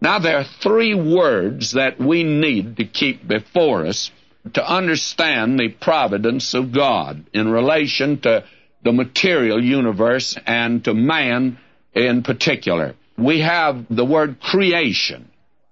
Now, there are three words that we need to keep before us to understand the providence of God in relation to the material universe and to man in particular. We have the word creation,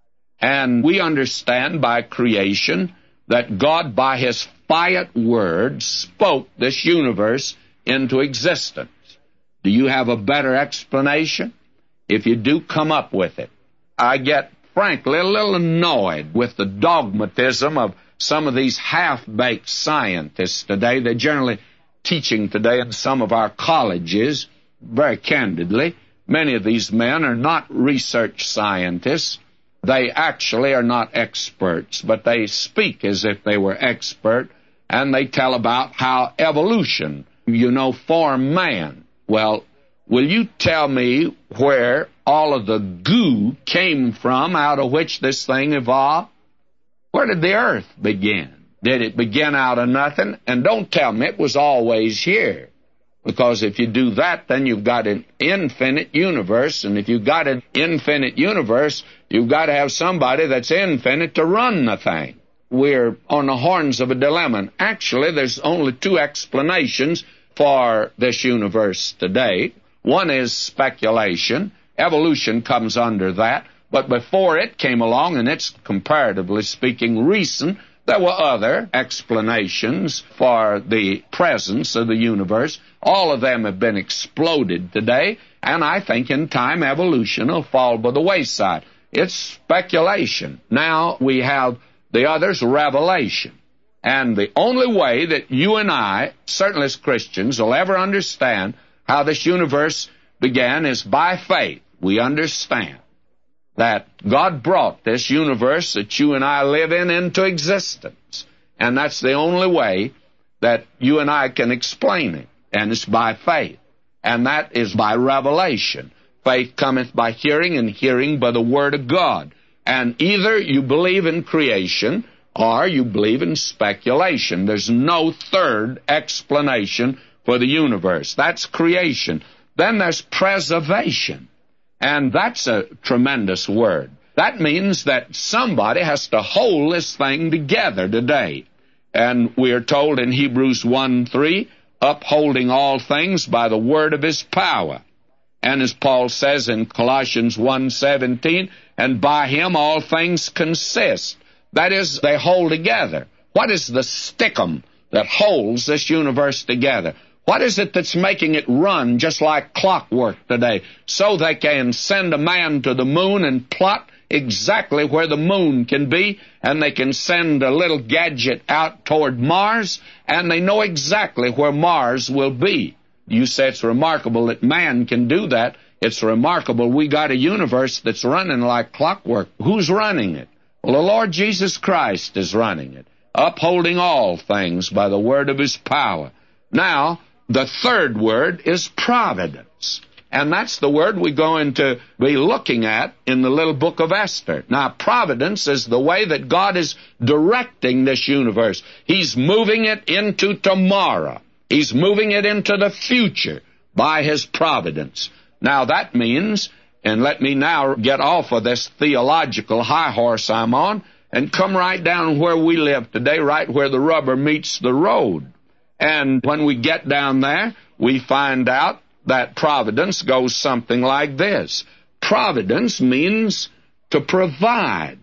and we understand by creation that God, by His fiat word, spoke this universe into existence. Do you have a better explanation? If you do, come up with it. I get, frankly, a little annoyed with the dogmatism of some of these half-baked scientists today. They're generally teaching today in some of our colleges, very candidly. Many of these men are not research scientists. They actually are not experts, but they speak as if they were expert, and they tell about how evolution, formed man. Well, will you tell me where all of the goo came from out of which this thing evolved? Where did the earth begin? Did it begin out of nothing? And don't tell me it was always here. Because if you do that, then you've got an infinite universe. And if you've got an infinite universe, you've got to have somebody that's infinite to run the thing. We're on the horns of a dilemma. And actually, there's only two explanations for this universe today. One is speculation. Evolution comes under that. But before it came along, and it's comparatively speaking recent, there were other explanations for the presence of the universe. All of them have been exploded today, and I think in time evolution will fall by the wayside. It's speculation. Now we have the others, revelation. And the only way that you and I, certainly as Christians, will ever understand how this universe began is by faith. We understand that God brought this universe that you and I live in into existence. And that's the only way that you and I can explain it. And it's by faith. And that is by revelation. Faith cometh by hearing, and hearing by the word of God. And either you believe in creation or you believe in speculation. There's no third explanation for the universe. That's creation. Then there's preservation. And that's a tremendous word. That means that somebody has to hold this thing together today. And we are told in Hebrews 1:3, upholding all things by the word of His power. And as Paul says in Colossians 1:17, and by Him all things consist. That is, they hold together. What is the stickum that holds this universe together? What is it that's making it run just like clockwork today, so they can send a man to the moon and plot exactly where the moon can be, and they can send a little gadget out toward Mars, and they know exactly where Mars will be? You say it's remarkable that man can do that. It's remarkable we got a universe that's running like clockwork. Who's running it? Well, the Lord Jesus Christ is running it, upholding all things by the word of His power. Now, the third word is providence. And that's the word we're going to be looking at in the little book of Esther. Now, providence is the way that God is directing this universe. He's moving it into tomorrow. He's moving it into the future by His providence. Now, that means, and let me now get off of this theological high horse I'm on and come right down where we live today, right where the rubber meets the road. And when we get down there, we find out that providence goes something like this. Providence means to provide.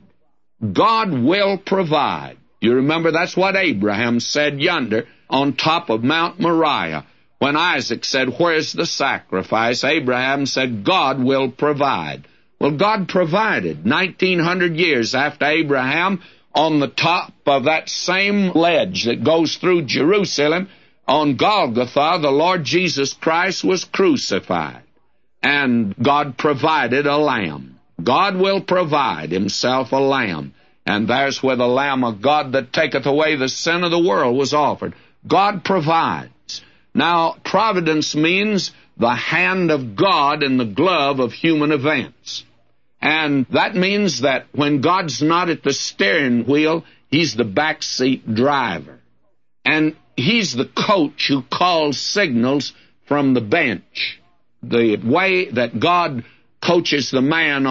God will provide. You remember that's what Abraham said yonder on top of Mount Moriah. When Isaac said, "Where's the sacrifice?" Abraham said, "God will provide." Well, God provided. 1900 years after Abraham, on the top of that same ledge that goes through Jerusalem, on Golgotha, the Lord Jesus Christ was crucified. And God provided a lamb. God will provide Himself a lamb. And there's where the Lamb of God that taketh away the sin of the world was offered. God provides. Now, providence means the hand of God in the glove of human events. And that means that when God's not at the steering wheel, He's the backseat driver. And He's the coach who calls signals from the bench. The way that God coaches the man on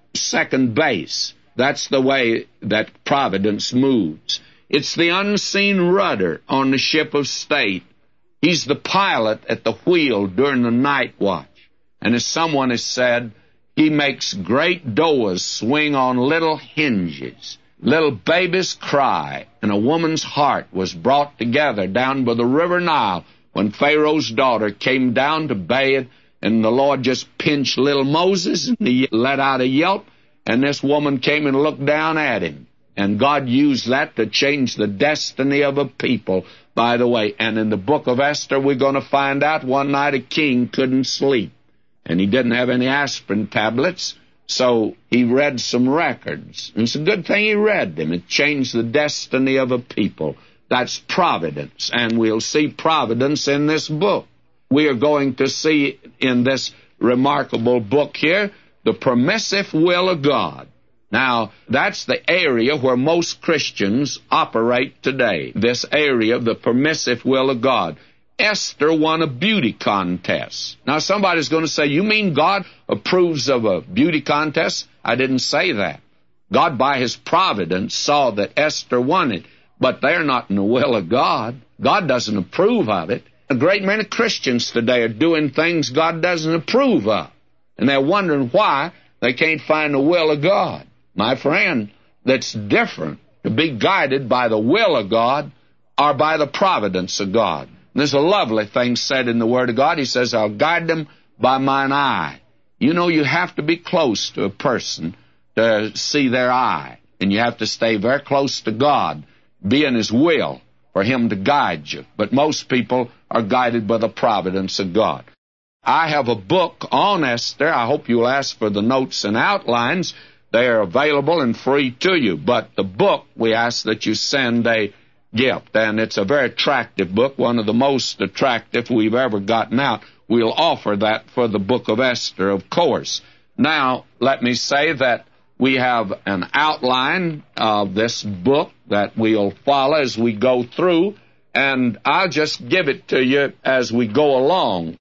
second base. That's the way that providence moves. It's the unseen rudder on the ship of state. He's the pilot at the wheel during the night watch. And as someone has said, he makes great doors swing on little hinges. Little babies cry, and a woman's heart was brought together down by the river Nile when Pharaoh's daughter came down to bathe, and the Lord just pinched little Moses, and he let out a yelp, and this woman came and looked down at him. And God used that to change the destiny of a people, by the way. And in the book of Esther, we're going to find out one night a king couldn't sleep, and he didn't have any aspirin tablets, so he read some records. And it's a good thing he read them. It changed the destiny of a people. That's providence, and we'll see providence in this book. We are going to see in this remarkable book here the permissive will of God. Now, that's the area where most Christians operate today, this area of the permissive will of God. Esther won a beauty contest. Now, somebody's going to say, you mean God approves of a beauty contest? I didn't say that. God, by His providence, saw that Esther won it, but they're not in the will of God. God doesn't approve of it. A great many Christians today are doing things God doesn't approve of, and they're wondering why they can't find the will of God. My friend, that's different to be guided by the will of God or by the providence of God. And there's a lovely thing said in the Word of God. He says, I'll guide them by mine eye. You know, you have to be close to a person to see their eye. And you have to stay very close to God, be in His will for Him to guide you. But most people are guided by the providence of God. I have a book on Esther. I hope you'll ask for the notes and outlines. They are available and free to you. But the book, we ask that you send a gift. And it's a very attractive book, one of the most attractive we've ever gotten out. We'll offer that for the book of Esther, of course. Now, let me say that we have an outline of this book that we'll follow as we go through, and I'll just give it to you as we go along.